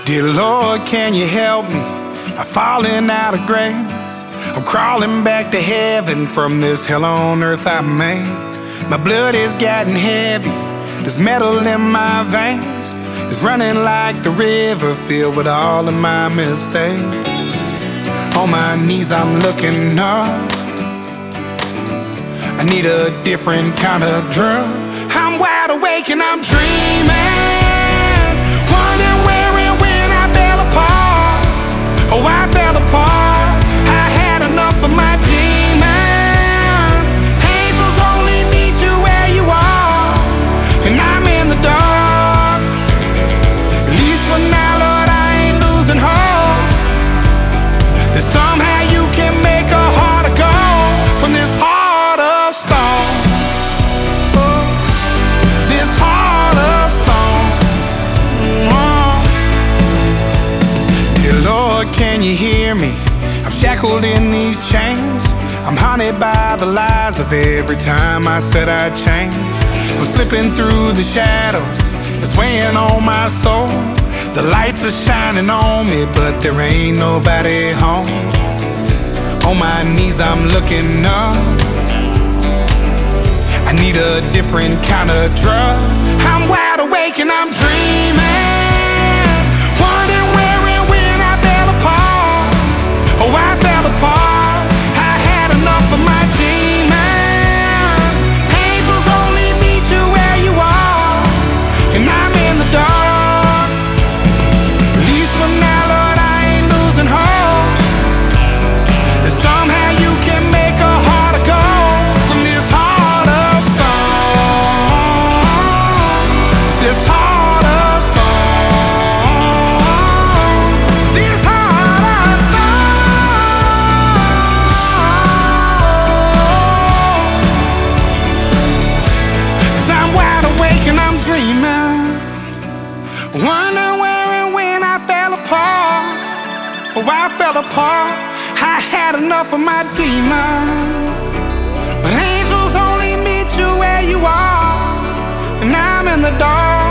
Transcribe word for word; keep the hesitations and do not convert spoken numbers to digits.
Dear Lord, can you help me? I'm falling out of grace. I'm crawling back to heaven from this hell on earth I made. My blood is getting heavy, there's metal in my veins. It's running like the river filled with all of my mistakes. On my knees I'm looking up, I need a different kind of drug. I'm wide awake and I'm dreaming, wondering where and when I fell apart. Oh, I fell apart. I had enough of my demons. Angels only meet you where you are, and I'm in the dark. At least for now, Lord, I ain't losing hope that somehow you can make a heart of gold from this heart of stone. Oh, this heart of stone. Oh. Dear Lord, can you hear me? I'm shackled in these chains. I'm haunted by the lies of every time I said I'd change. I'm slipping through the shadows, it's weighing on my soul. The lights are shining on me, but there ain't nobody home. On my knees I'm looking up, I need a different kind of drug. I'm wide awake and I'm dreaming, wondering where and when I fell apart. Oh, I fell apart. I had enough of my demons. Angels only meet you where you are, and I'm in the dark. At least for now, Lord, I ain't losing hope that somehow you can make a heart of gold from this heart of stone. This heart of stone. This heart of stone. 'Cause I'm wide awake and I'm dreaming, wondering where and when I fell apart. Oh, I fell apart. I had enough of my demons, but angels only meet you where you are, and I'm in the dark.